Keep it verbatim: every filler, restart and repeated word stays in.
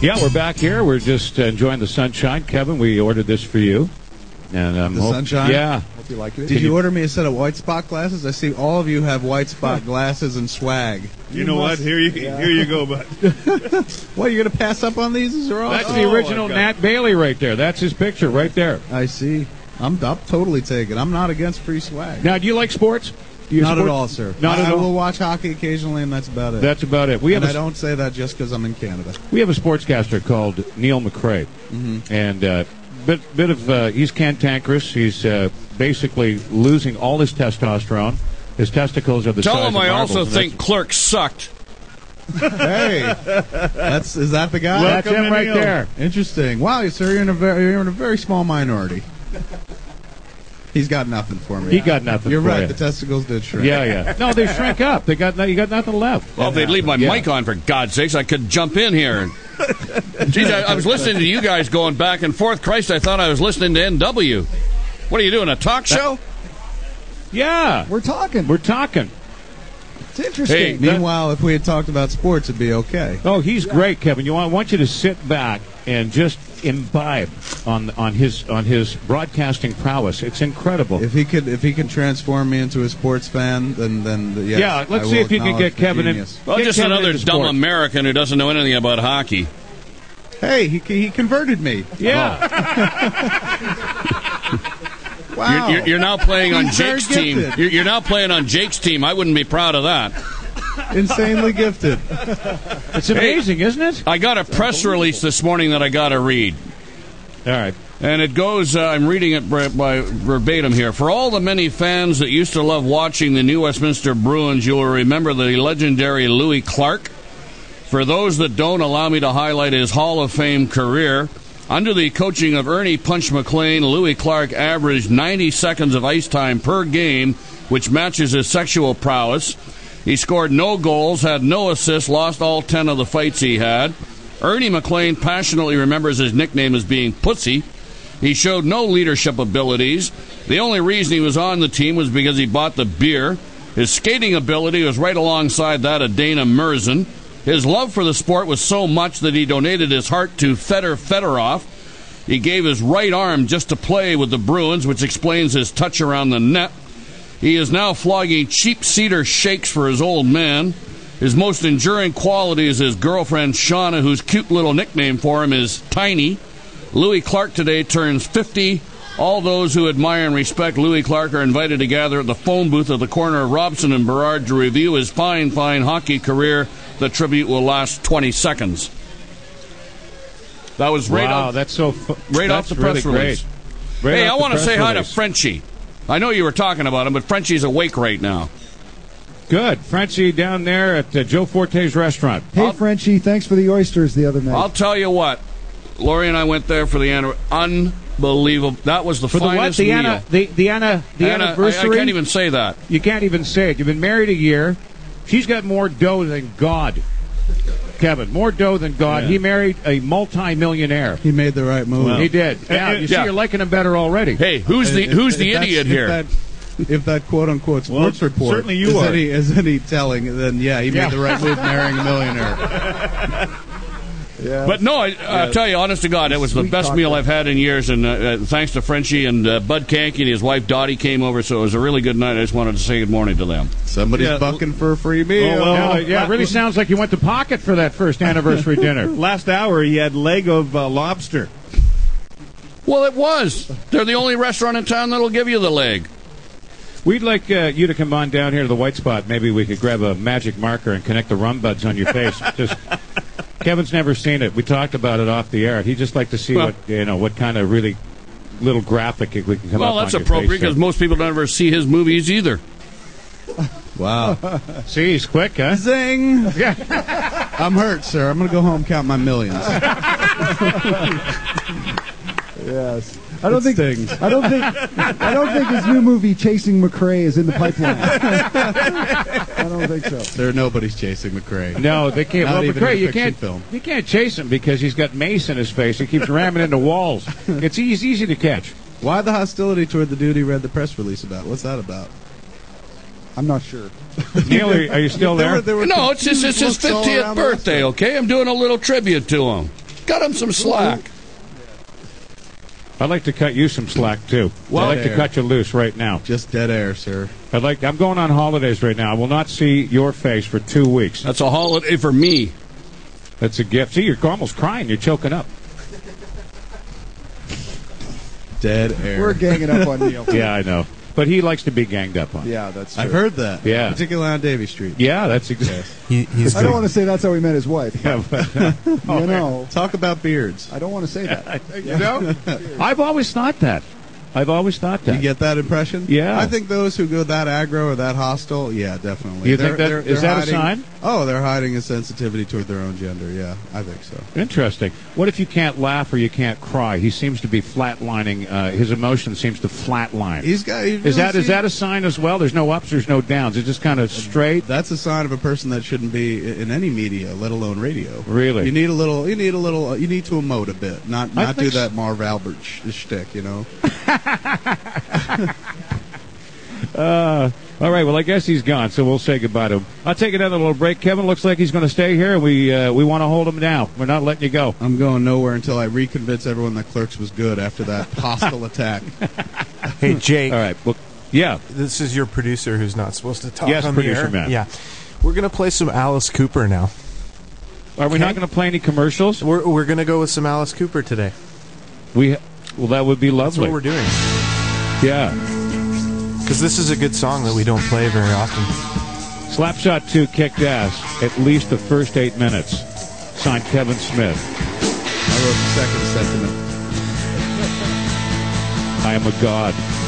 Yeah, we're back here. We're just uh, enjoying the sunshine. Kevin, we ordered this for you. And um, The hope, sunshine? Yeah. Hope you like it. Did you, you order me a set of white spot glasses? I see all of you have white spot glasses and swag. You, you know must, what? Here you yeah. here you go, bud. What, you're going to pass up on these? These are all That's oh, the original Nat Bailey right there. That's his picture right there. I see. I'm, I'm totally taking. I'm not against free swag. Now, do you like sports? You not sport? at all, sir. Not I, at I all. will watch hockey occasionally, and that's about it. That's about it. We and have I don't say that just because I'm in Canada. We have a sportscaster called Neil McRae, mm-hmm. and uh, bit bit of uh, he's cantankerous. He's uh, basically losing all his testosterone. His testicles are the Tell size him of I marbles, also think Clerks sucked. Hey, that's is that the guy? That's him right there. Interesting. Wow, sir, you're in a very you're in a very small minority. He's got nothing for me. He got nothing. You're for right. You. The testicles did shrink. Yeah, yeah. No, they shrink up. They got you got nothing left. Well, if they'd leave my yeah. mic on, for God's sakes, I could jump in here. And geez, I, I was listening to you guys going back and forth. Christ, I thought I was listening to N W. What are you doing? A talk show? Yeah, we're talking. We're talking. It's interesting. Hey, meanwhile, if we had talked about sports, it'd be okay. Oh, he's yeah. great, Kevin. You want, I want you to sit back and just imbibe on on his on his broadcasting prowess. It's incredible. If he could if he can transform me into a sports fan, then then yes, yeah. Let's I see if you can get Kevin in. Well, get just Kevin another dumb sports. American who doesn't know anything about hockey. Hey, he he converted me. Yeah. Oh. Wow. You're, you're, you're now playing on He's Jake's team. You're, you're now playing on Jake's team. I wouldn't be proud of that. Insanely gifted. It's amazing, hey, isn't it? I got a press release this morning that I got to read. All right. And it goes, uh, I'm reading it by verbatim here. For all the many fans that used to love watching the New Westminster Bruins, you will remember the legendary Louis Clark. For those that don't, allow me to highlight his Hall of Fame career. Under the coaching of Ernie Punch McLean, Louis Clark averaged ninety seconds of ice time per game, which matches his sexual prowess. He scored no goals, had no assists, lost all ten of the fights he had. Ernie McLean passionately remembers his nickname as being Pussy. He showed no leadership abilities. The only reason he was on the team was because he bought the beer. His skating ability was right alongside that of Dana Merzen. His love for the sport was so much that he donated his heart to Fedor Fedorov. He gave his right arm just to play with the Bruins, which explains his touch around the net. He is now flogging cheap cedar shakes for his old man. His most enduring quality is his girlfriend, Shauna, whose cute little nickname for him is Tiny. Louis Clark today turns fifty. All those who admire and respect Louis Clark are invited to gather at the phone booth at the corner of Robson and Burrard to review his fine, fine hockey career. The tribute will last twenty seconds. That was right wow, off, that's so fu- right that's off the really press release. Right hey, I want to say release. hi to Frenchie. I know you were talking about him, but Frenchie's awake right now. Good. Frenchie down there at uh, Joe Forte's restaurant. Hey, I'll, Frenchie, thanks for the oysters the other night. I'll tell you what. Lori and I went there for the anniversary. Unbelievable. That was the for finest the what? The meal. Anna, the, the Anna, the Anna, anniversary? I, I can't even say that. You can't even say it. You've been married a year. She's got more dough than God. Kevin, more dough than God. Yeah. He married a multi-millionaire. He made the right move. Well, he did. Yeah, you see, yeah. You're liking him better already. Hey, who's the who's the idiot here? If that, if that quote-unquote sports well, report certainly you is, are. Any, is any telling, then yeah, he yeah. made the right move marrying a millionaire. Yeah. But no, I, yeah. I'll tell you, honest to God, it was Sweet the best meal I've had in years, and uh, uh, thanks to Frenchie and uh, Bud Kanky and his wife Dottie came over, so it was a really good night. I just wanted to say good morning to them. Somebody's yeah. bucking for a free meal. Oh, well, uh, yeah, it really sounds like you went to Pocket for that first anniversary dinner. Last hour, he had leg of uh, lobster. Well, it was. They're the only restaurant in town that'll give you the leg. We'd like uh, you to come on down here to the White Spot. Maybe we could grab a magic marker and connect the rum buds on your face. Just Kevin's never seen it. We talked about it off the air. He'd just like to see well, what you know, what kind of really little graphic we can come well, up on. Well, that's your appropriate face because most people don't ever see his movies either. Wow. See, he's quick, huh? Zing! Yeah. I'm hurt, sir. I'm going to go home and count my millions. Yes. I don't it think stings. I don't think I don't think his new movie Chasing McRae is in the pipeline. I don't think so. There nobody's chasing McRae. No, they can't. Not Well, even McRae, in a you fiction can't. Film. You can't chase him because he's got mace in his face. He keeps ramming into walls. It's easy, easy to catch. Why the hostility toward the dude he read the press release about? What's that about? I'm not sure. Neil, are, are you still there? there, were, there were no, it's his, it's his fiftieth birthday, okay? I'm doing a little tribute to him. Cut him some slack. I'd like to cut you some slack too. Well, I'd like to there. cut you loose right now. Just dead air, sir. I'd like. I'm going on holidays right now. I will not see your face for two weeks. That's a holiday for me. That's a gift. See, you're almost crying. You're choking up. Dead air. We're ganging up on Neil. Yeah, I know. But he likes to be ganged up on. Yeah, that's true. I've heard that. Yeah. Particularly on Davy Street. Yeah, that's exactly. He, he's I don't want to say that's how he met his wife. Yeah, but, uh, You know, Talk about beards. I don't want to say that. you know, I've always thought that. I've always thought that. You get that impression? Yeah. I think those who go that aggro or that hostile, yeah, definitely. You think that- is that a sign? Oh, they're hiding a sensitivity toward their own gender. Yeah, I think so. Interesting. What if you can't laugh or you can't cry? He seems to be flatlining. Uh, his emotion seems to flatline. He's got. He Is really that is seems- that a sign as well? There's no ups, there's no downs. It's just kind of straight. That's a sign of a person that shouldn't be i- in any media, let alone radio. Really? You need a little. You need a little. Uh, you need to emote a bit, not I not do think that Marv Albert sh- shtick. You know. Uh, all right. Well, I guess he's gone, so we'll say goodbye to him. I'll take another little break. Kevin looks like he's going to stay here, and we uh, we want to hold him down. We're not letting you go. I'm going nowhere until I reconvince everyone that Clerks was good after that hostile attack. Hey, Jake. All right. Well, yeah. This is your producer who's not supposed to talk Yes, on the producer air. Matt. Yeah. We're going to play some Alice Cooper now. Are we Okay. not going to play any commercials? We're, we're going to go with some Alice Cooper today. We well, that would be That's lovely. what we're doing. Yeah. Because this is a good song that we don't play very often. Slapshot two kicked ass at least the first eight minutes. Signed Kevin Smith. I wrote the second sentiment. I am a god.